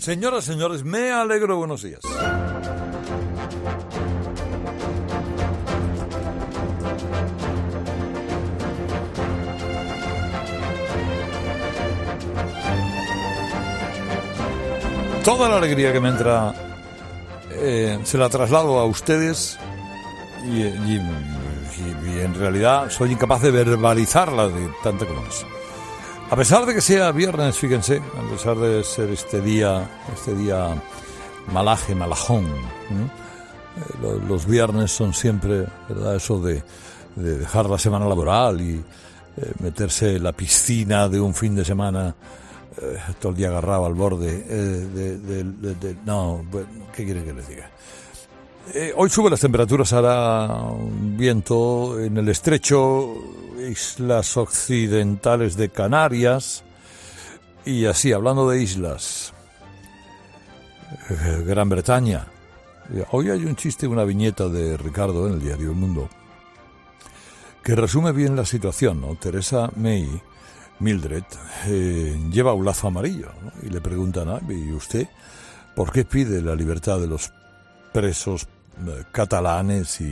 Señoras, señores, me alegro, buenos días. Toda la alegría que me entra se la traslado a ustedes y en realidad soy incapaz de verbalizarla de tanta como es. A pesar de que sea viernes, fíjense, a pesar de ser este día malajón, los viernes son siempre, ¿verdad?, eso de dejar la semana laboral y meterse en la piscina de un fin de semana todo el día agarrado al borde. No, ¿qué quiere que les diga? Hoy suben las temperaturas, hará un viento en el estrecho, islas occidentales de Canarias, y así, hablando de islas, Gran Bretaña. Hoy hay un chiste, una viñeta de Ricardo en el diario El Mundo, que resume bien la situación, ¿no? Theresa May, Mildred, lleva un lazo amarillo, ¿no? Y le preguntan, ¿y usted por qué pide la libertad de los presos catalanes?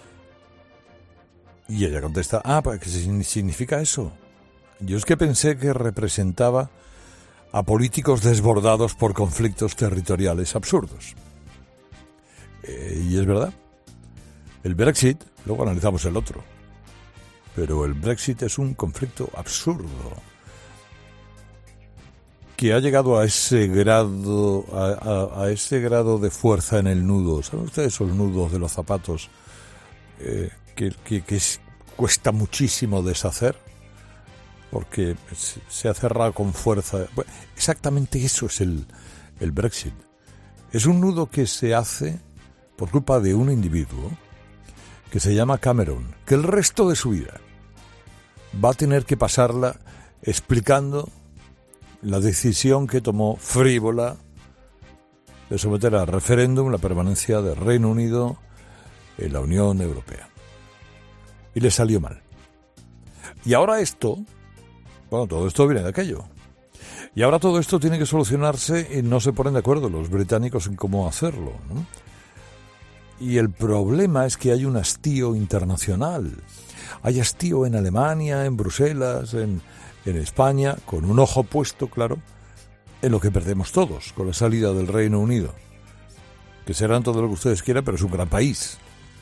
Y ella contesta, ¿qué significa eso? Yo es que pensé que representaba a políticos desbordados por conflictos territoriales absurdos. Y es verdad. El Brexit, luego analizamos el otro, pero el Brexit es un conflicto absurdo que ha llegado a ese grado, a ese grado de fuerza en el nudo. ¿Saben ustedes esos nudos de los zapatos que cuesta muchísimo deshacer? Porque se ha cerrado con fuerza. Bueno, exactamente eso es el Brexit. Es un nudo que se hace por culpa de un individuo que se llama Cameron, que el resto de su vida va a tener que pasarla explicando la decisión que tomó frívola de someter a referéndum la permanencia del Reino Unido en la Unión Europea. Y le salió mal. Y ahora todo esto viene de aquello. Y ahora todo esto tiene que solucionarse y no se ponen de acuerdo los británicos en cómo hacerlo, ¿no? Y el problema es que hay un hastío internacional. Hay hastío en Alemania, en Bruselas, en España, con un ojo puesto, claro, en lo que perdemos todos con la salida del Reino Unido. Que serán todo lo que ustedes quieran, pero es un gran país.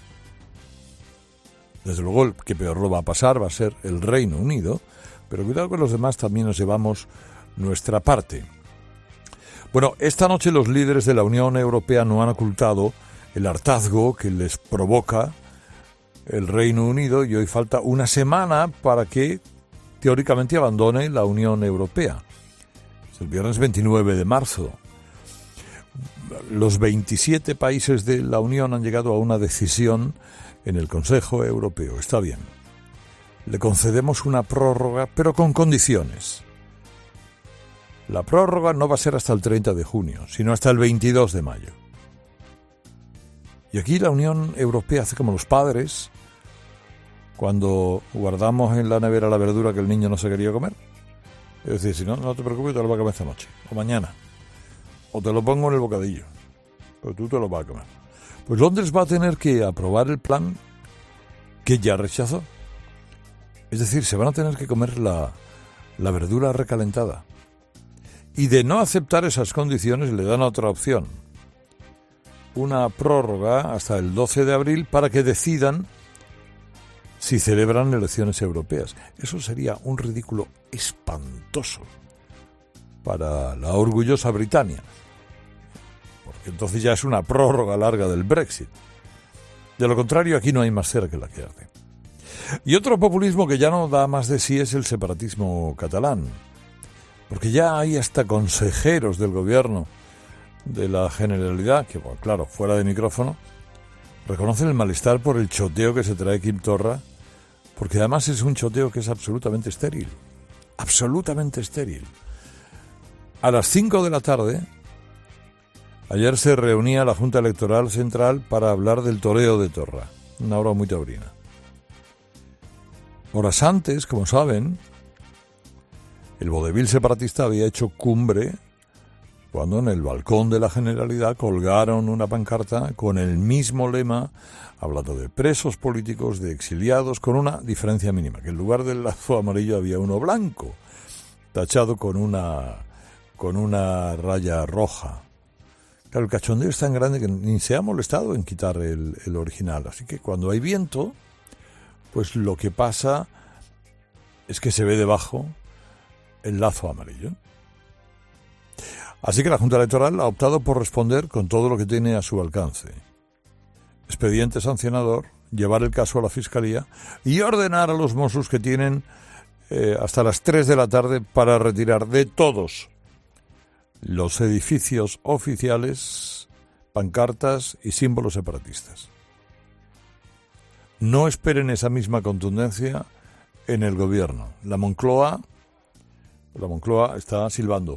Desde luego, el que peor lo va a pasar va a ser el Reino Unido, pero cuidado con los demás, también nos llevamos nuestra parte. Bueno, esta noche los líderes de la Unión Europea no han ocultado el hartazgo que les provoca el Reino Unido, y hoy falta una semana para que teóricamente abandone la Unión Europea. Es el viernes 29 de marzo. Los 27 países de la Unión han llegado a una decisión en el Consejo Europeo. Está bien. Le concedemos una prórroga, pero con condiciones. La prórroga no va a ser hasta el 30 de junio, sino hasta el 22 de mayo. Y aquí la Unión Europea hace como los padres cuando guardamos en la nevera la verdura que el niño no se quería comer. Es decir, si no te preocupes, te lo vas a comer esta noche o mañana. O te lo pongo en el bocadillo, pero tú te lo vas a comer. Pues Londres va a tener que aprobar el plan que ya rechazó. Es decir, se van a tener que comer la verdura recalentada. Y de no aceptar esas condiciones le dan otra opción. Una prórroga hasta el 12 de abril para que decidan si celebran elecciones europeas. Eso sería un ridículo espantoso para la orgullosa Britania, porque entonces ya es una prórroga larga del Brexit. De lo contrario, aquí no hay más cera que la que arde. Y otro populismo que ya no da más de sí es el separatismo catalán, porque ya hay hasta consejeros del gobierno de la Generalidad que, bueno, claro, fuera de micrófono, reconocen el malestar por el choteo que se trae Quim Torra, porque además es un choteo que es absolutamente estéril. Absolutamente estéril. A las 5 de la tarde, ayer se reunía la Junta Electoral Central para hablar del toreo de Torra, una hora muy taurina. Horas antes, como saben, el vodevil separatista había hecho cumbre cuando en el balcón de la Generalidad colgaron una pancarta con el mismo lema, hablando de presos políticos, de exiliados, con una diferencia mínima, que en lugar del lazo amarillo había uno blanco, tachado con una raya roja. Claro, el cachondeo es tan grande que ni se ha molestado en quitar el original, así que cuando hay viento, pues lo que pasa es que se ve debajo el lazo amarillo. Así que la Junta Electoral ha optado por responder con todo lo que tiene a su alcance. Expediente sancionador, llevar el caso a la Fiscalía y ordenar a los Mossos que tienen hasta las 3 de la tarde para retirar de todos los edificios oficiales pancartas y símbolos separatistas. No esperen esa misma contundencia en el gobierno. La Moncloa está silbando.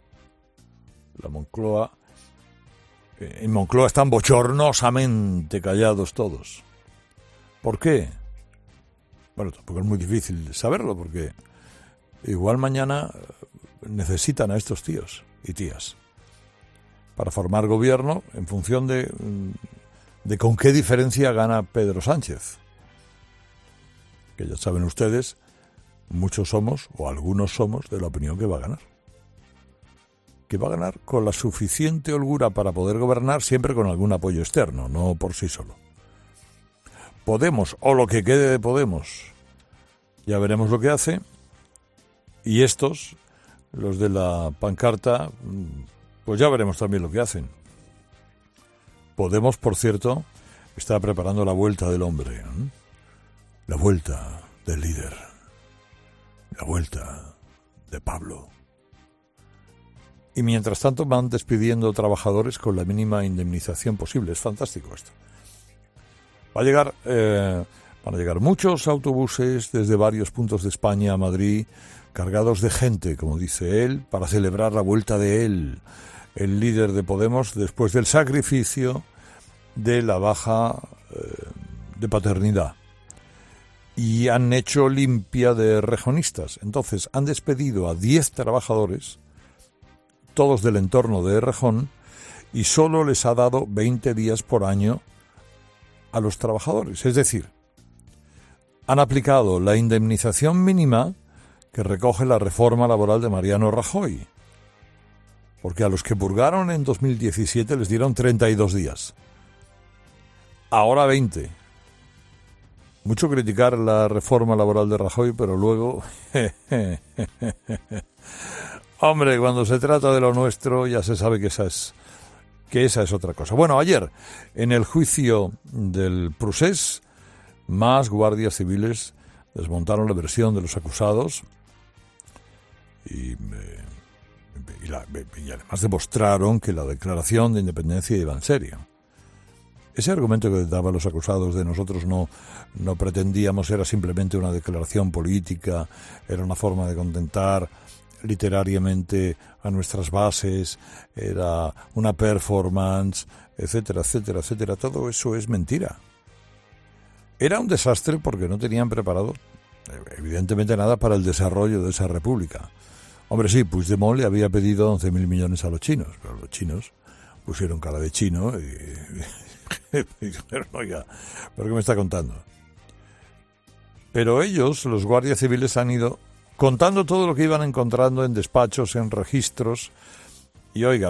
En Moncloa están bochornosamente callados todos. ¿Por qué? Bueno, tampoco es muy difícil saberlo, porque igual mañana necesitan a estos tíos y tías para formar gobierno en función de con qué diferencia gana Pedro Sánchez. Que ya saben ustedes, muchos somos, o algunos somos, de la opinión que va a ganar. Que va a ganar con la suficiente holgura para poder gobernar, siempre con algún apoyo externo, no por sí solo. Podemos, o lo que quede de Podemos, ya veremos lo que hace. Y estos, los de la pancarta, pues ya veremos también lo que hacen. Podemos, por cierto, está preparando la vuelta del hombre, ¿eh? La vuelta del líder, la vuelta de Pablo. Y mientras tanto van despidiendo trabajadores con la mínima indemnización posible. Es fantástico esto. Van a llegar muchos autobuses desde varios puntos de España a Madrid, cargados de gente, como dice él, para celebrar la vuelta de él, el líder de Podemos, después del sacrificio de la baja de paternidad. Y han hecho limpia de rejonistas. Entonces han despedido a 10 trabajadores, todos del entorno de Rejón, y solo les ha dado 20 días por año a los trabajadores. Es decir, han aplicado la indemnización mínima que recoge la reforma laboral de Mariano Rajoy, porque a los que purgaron en 2017 les dieron 32 días. Ahora 20. Mucho criticar la reforma laboral de Rajoy, pero luego... Hombre, cuando se trata de lo nuestro ya se sabe que esa es otra cosa. Bueno, ayer, en el juicio del Procés, más guardias civiles desmontaron la versión de los acusados y además demostraron que la declaración de independencia iba en serio. Ese argumento que daban los acusados de nosotros no pretendíamos era simplemente una declaración política, era una forma de contentar literariamente a nuestras bases, era una performance, etcétera, etcétera, etcétera. Todo eso es mentira. Era un desastre porque no tenían preparado evidentemente nada para el desarrollo de esa república. Hombre, sí, Puigdemont le había pedido 11.000 millones a los chinos, pero los chinos pusieron cara de chino y dijeron, oiga, ¿pero qué me está contando? Pero ellos, los guardias civiles, han ido contando todo lo que iban encontrando en despachos, en registros, y oigan.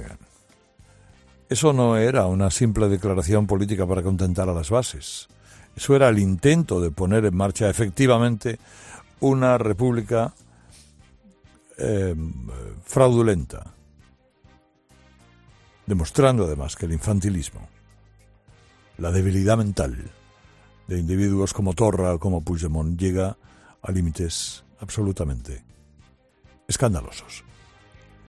Eso no era una simple declaración política para contentar a las bases. Eso era el intento de poner en marcha efectivamente una república fraudulenta, demostrando además que el infantilismo, la debilidad mental de individuos como Torra o como Puigdemont llega a límites absolutamente escandalosos.